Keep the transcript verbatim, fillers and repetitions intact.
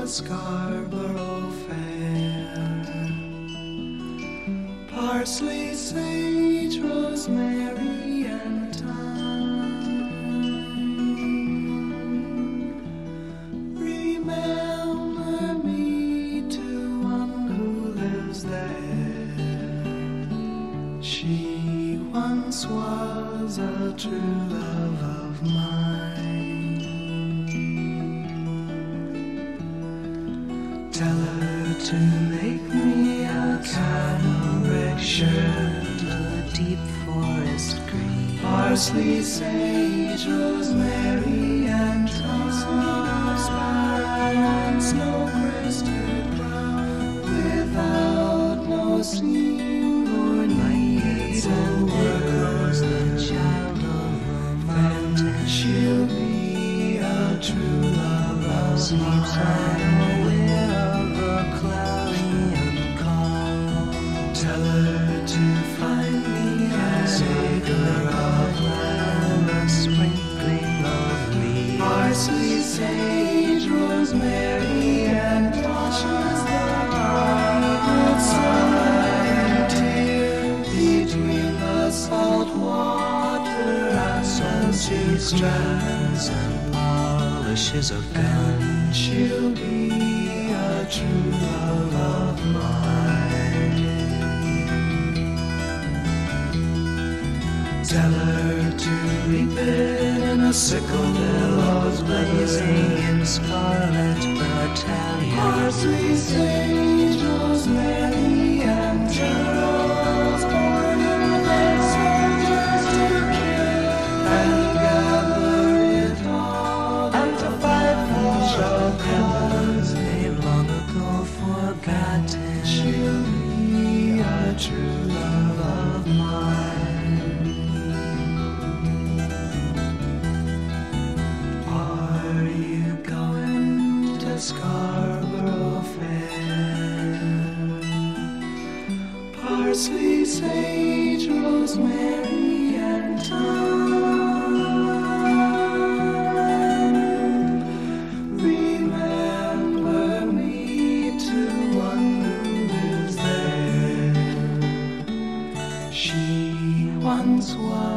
the Scarborough Fair. Parsley, sage, rosemary, and thyme. Remember me to one who lives there. She once was a true love of mine. Tell her to make me a cambric shirt, a deep forest green, parsley, sage, rosemary, and thyme, and snow-crested brown, without no seam or need and words. the child of the mountain, She'll be a true love of sleeps mine. unaware of the cloudy and calm. Tell her to find me an acre of land, A sprinkling of leaves, parsley, sage, rosemary, and washes the bright sunlight here between the salt water and she strands and polishes a gun. she'll be a true love of mine. Tell her to reap it in a sickle, billows blazing in scarlet battalion, parsley, sage, rosemary, and geraniums, born in their soldiers to kill and gather it all and to fight for a cause they've long ago forgotten. she'll be a true love of mine. Are you going to Scarborough Fair? Parsley, sage, rosemary, and thyme. Remember me to one who lives there. She once was